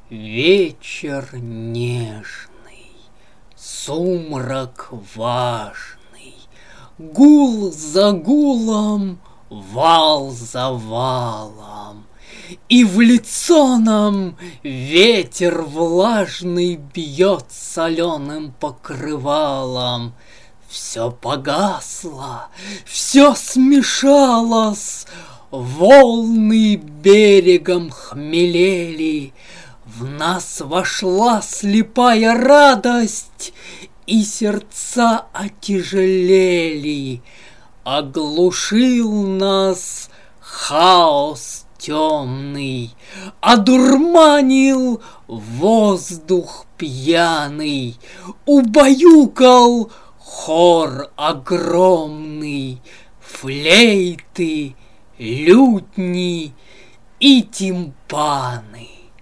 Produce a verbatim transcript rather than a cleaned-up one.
Вечер нежный, сумрак важный, гул за гулом, вал за валом, и в лицо нам ветер влажный бьет соленым покрывалом. Все погасло, все смешалось, волны берегом хмелели, в нас вошла слепая радость, и сердца отяжелели. Оглушил нас хаос темный, одурманил воздух пьяный, убаюкал хор огромный, флейты, лютни и тимпаны.